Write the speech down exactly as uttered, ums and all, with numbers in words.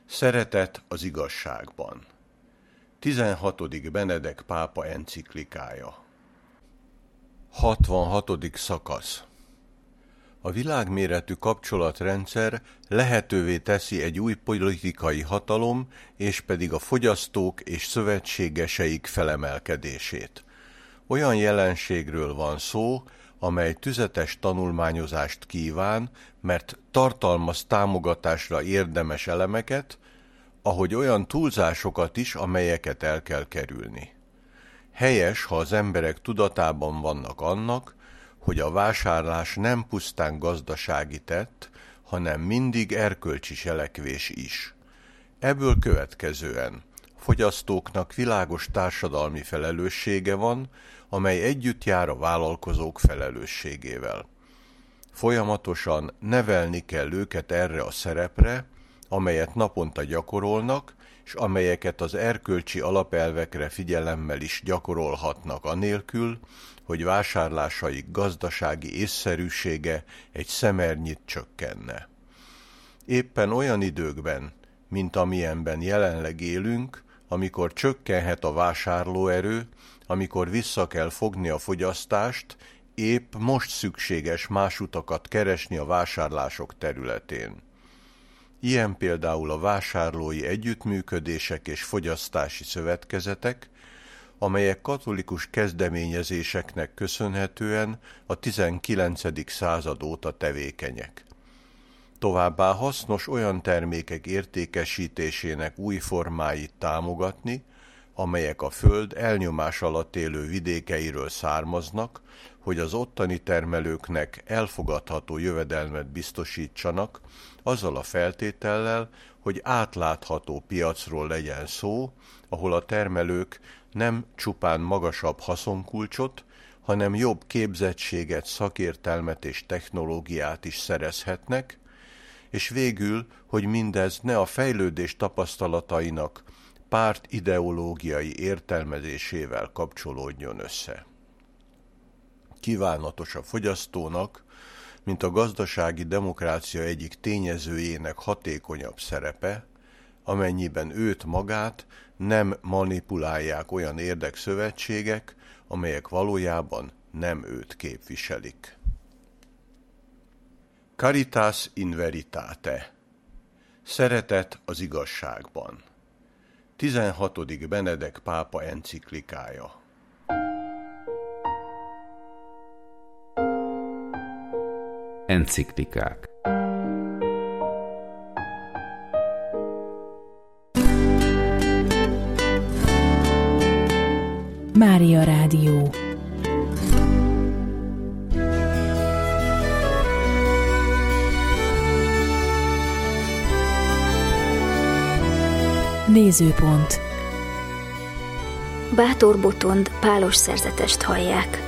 Szeretet az igazságban. tizenhatodik Benedek pápa enciklikája. hatvanhatodik szakasz. A világméretű kapcsolatrendszer lehetővé teszi egy új politikai hatalom, és pedig a fogyasztók és szövetségeseik felemelkedését. Olyan jelenségről van szó, amely tüzetes tanulmányozást kíván, mert tartalmaz támogatásra érdemes elemeket, ahogy olyan túlzásokat is, amelyeket el kell kerülni. Helyes, ha az emberek tudatában vannak annak, hogy a vásárlás nem pusztán gazdasági tett, hanem mindig erkölcsi cselekvés is. Ebből következően a fogyasztóknak világos társadalmi felelőssége van, amely együtt jár a vállalkozók felelősségével. Folyamatosan nevelni kell őket erre a szerepre, amelyet naponta gyakorolnak, és amelyeket az erkölcsi alapelvekre figyelemmel is gyakorolhatnak anélkül, hogy vásárlásaik gazdasági észszerűsége egy szemernyit csökkenne. Éppen olyan időkben, mint amilyenben jelenleg élünk, amikor csökkenhet a vásárlóerő, amikor vissza kell fogni a fogyasztást, épp most szükséges más utakat keresni a vásárlások területén. Ilyen például a vásárlói együttműködések és fogyasztási szövetkezetek, amelyek katolikus kezdeményezéseknek köszönhetően a tizenkilencedik század óta tevékenyek. Továbbá hasznos olyan termékek értékesítésének új formáit támogatni, amelyek a föld elnyomás alatt élő vidékeiről származnak, hogy az ottani termelőknek elfogadható jövedelmet biztosítsanak, azzal a feltétellel, hogy átlátható piacról legyen szó, ahol a termelők nem csupán magasabb haszonkulcsot, hanem jobb képzettséget, szakértelmet és technológiát is szerezhetnek, és végül, hogy mindez ne a fejlődés tapasztalatainak párt ideológiai értelmezésével kapcsolódjon össze. Kívánatos a fogyasztónak, mint a gazdasági demokrácia egyik tényezőjének hatékonyabb szerepe, amennyiben őt magát nem manipulálják olyan érdekszövetségek, amelyek valójában nem őt képviselik. Caritas in veritate. Szeretet az igazságban. tizenhatodik Benedek pápa enciklikája. Enciklikák. Mária Rádió. Nézőpont. Bátor Botond pálos szerzetest hallják.